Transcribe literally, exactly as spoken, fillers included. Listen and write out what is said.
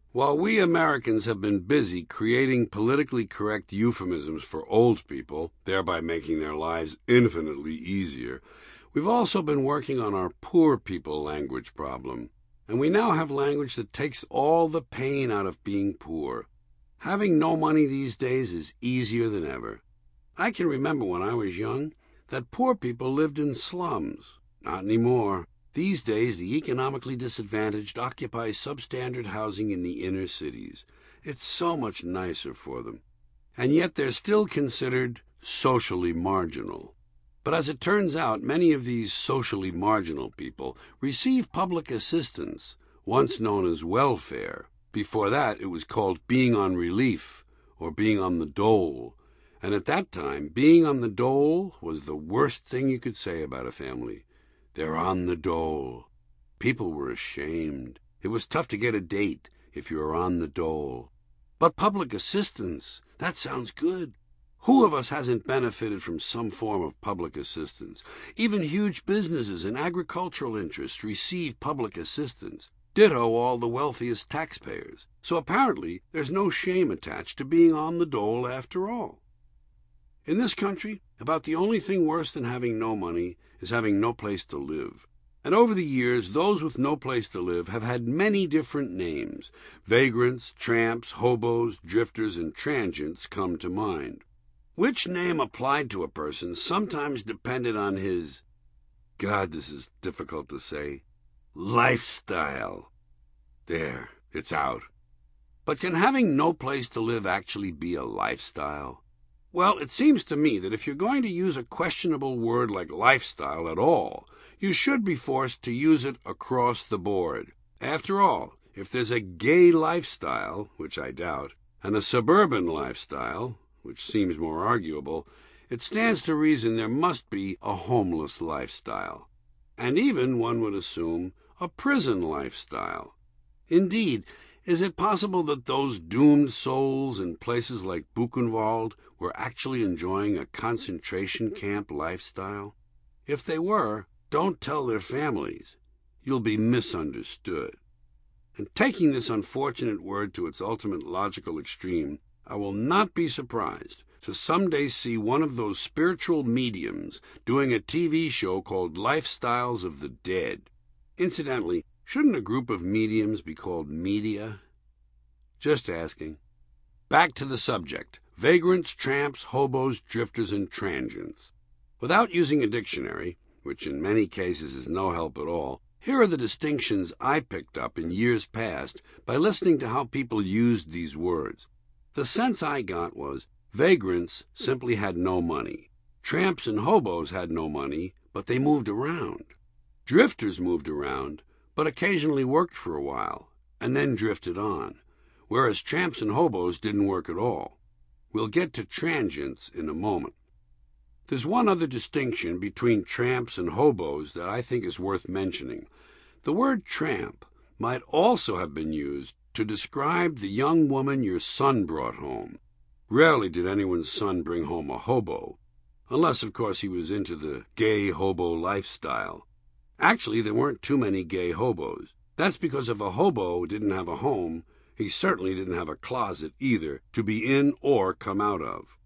While we Americans have been busy creating politically correct euphemisms for old people, thereby making their lives infinitely easier, we've also been working on our poor people language problem, and we now have language that takes all the pain out of being poor. Having no money these days is easier than ever. I can remember when I was young that poor people lived in slums. Not anymore. These days, the economically disadvantaged occupy substandard housing in the inner cities. It's so much nicer for them. And yet they're still considered socially marginal. But as it turns out, many of these socially marginal people receive public assistance, once known as welfare. Before that, it was called being on relief or being on the dole. And at that time, being on the dole was the worst thing you could say about a family. They're on the dole. People were ashamed. It was tough to get a date if you were on the dole. But public assistance, that sounds good. Who of us hasn't benefited from some form of public assistance? Even huge businesses and agricultural interests receive public assistance. Ditto all the wealthiest taxpayers. So apparently there's no shame attached to being on the dole after all. In this country, about the only thing worse than having no money is having no place to live. And over the years, those with no place to live have had many different names. Vagrants, tramps, hobos, drifters, and transients come to mind. Which name applied to a person sometimes depended on his, God, this is difficult to say, lifestyle. There, it's out. But can having no place to live actually be a lifestyle? Well, it seems to me that if you're going to use a questionable word like lifestyle at all, you should be forced to use it across the board. After all, if there's a gay lifestyle, which I doubt, and a suburban lifestyle, which seems more arguable, it stands to reason there must be a homeless lifestyle. And even, one would assume, a prison lifestyle. Indeed, is it possible that those doomed souls in places like Buchenwald were actually enjoying a concentration camp lifestyle? If they were, don't tell their families. You'll be misunderstood. And taking this unfortunate word to its ultimate logical extreme, I will not be surprised to someday see one of those spiritual mediums doing a T V show called Lifestyles of the Dead. Incidentally, shouldn't a group of mediums be called media? Just asking. Back to the subject. Vagrants, tramps, hobos, drifters, and transients. Without using a dictionary, which in many cases is no help at all, here are the distinctions I picked up in years past by listening to how people used these words. The sense I got was vagrants simply had no money. Tramps and hobos had no money, but they moved around. Drifters moved around, but occasionally worked for a while, and then drifted on, whereas tramps and hobos didn't work at all. We'll get to transients in a moment. There's one other distinction between tramps and hobos that I think is worth mentioning. The word tramp might also have been used to describe the young woman your son brought home. Rarely did anyone's son bring home a hobo, unless, of course, he was into the gay hobo lifestyle. Actually, there weren't too many gay hobos. That's because if a hobo didn't have a home, he certainly didn't have a closet either to be in or come out of.